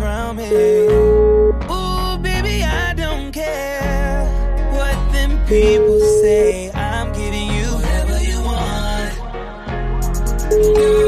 around me. Ooh, baby, I don't care what them people say. I'm giving you whatever you want.